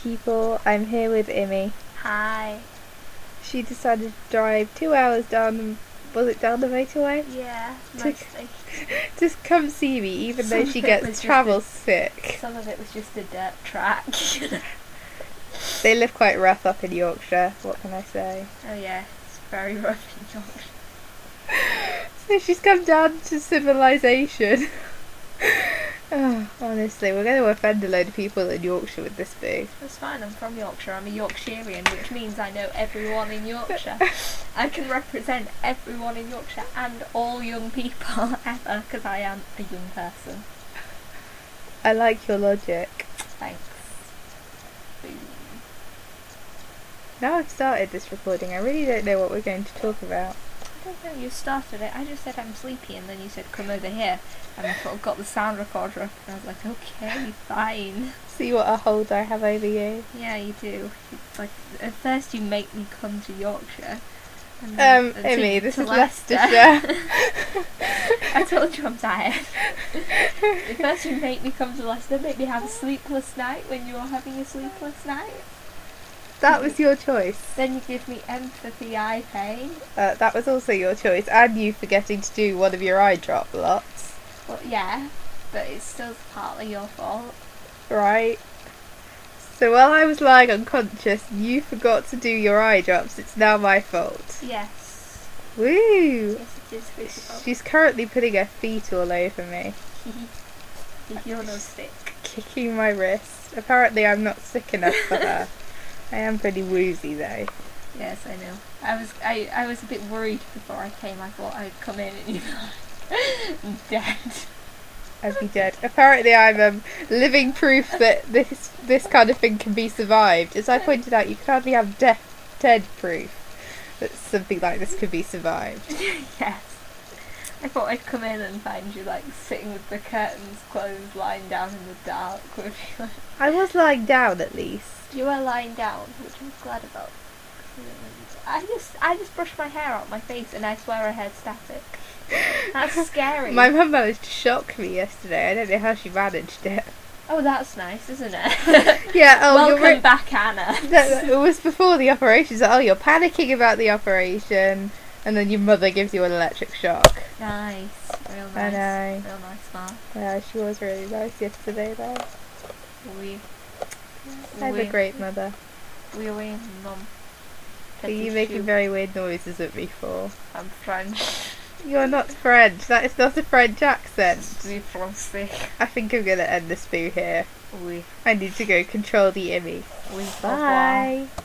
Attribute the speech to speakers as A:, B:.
A: people. I'm here with Imi.
B: Hi.
A: She decided to drive 2 hours down the motorway?
B: Yeah,
A: To-
B: mostly.
A: Just come see me, even though
B: Some
A: she
B: of it was
A: gets
B: just
A: travel
B: a-
A: sick.
B: Some of it was just a dirt track.
A: They live quite rough up in Yorkshire, what can I say?
B: Oh yeah, it's very rough in Yorkshire.
A: So she's come down to civilization. Oh, honestly, we're going to offend a load of people in Yorkshire with this boo.
B: That's fine, I'm from Yorkshire, I'm a Yorkshirean, which means I know everyone in Yorkshire. I can represent everyone in Yorkshire and all young people ever, because I am a young person.
A: I like your logic.
B: Thanks.
A: Now I've started this recording, I really don't know what we're going to talk about.
B: I don't know, you started it. I just said I'm sleepy and then you said come over here. And I sort of got the sound recorder up and I was like, okay, fine.
A: See what a hold I have over you.
B: Yeah, you do. It's like, at first you make me come to Yorkshire. And then,
A: Imi, this
B: to
A: is Leicestershire.
B: I told you I'm tired. At first you make me come to Leicester, make me have a sleepless night when you're having a sleepless night.
A: That was your choice.
B: Then you give me empathy eye pain.
A: That was also your choice, and you forgetting to do one of your eye drop lots.
B: Well, yeah, but it's still partly your fault.
A: Right. So while I was lying unconscious and you forgot to do your eye drops, it's now my fault.
B: Yes.
A: Woo!
B: Yes, it is your fault.
A: She's currently putting her feet all over me.
B: You're no stick.
A: Kicking my wrist. Apparently I'm not sick enough for her. I am pretty woozy though.
B: Yes, I know. I was a bit worried before I came. I thought I'd come in and you'd be like dead.
A: I'd be dead. Apparently I'm living proof that this kind of thing can be survived. As I pointed out, you can hardly have dead proof that something like this could be survived.
B: Yes. I thought I'd come in and find you like sitting with the curtains closed, lying down in the dark. Would be like...
A: I was lying down at least.
B: You were lying down, which I'm glad about. I just brushed my hair out my face and I swear I had static. That's scary.
A: My mum managed to shock me yesterday. I don't know how she managed it.
B: Oh, that's nice, isn't it?
A: Yeah,
B: Welcome back, Anna.
A: It was before the operation, so you're panicking about the operation, and then your mother gives you an electric shock.
B: Nice. Real nice.
A: I know.
B: Real nice, Mum.
A: Yeah, she was really nice yesterday though.
B: Oui.
A: I have a great mother.
B: Oui, oui, Mum.
A: Are you making very weird noises at me for?
B: I'm French.
A: You're not French. That is not a French accent.
B: Oui, français.
A: I think I'm going to end this boo here.
B: Oui.
A: I need to go control the Imi.
B: Oui,
A: Bye.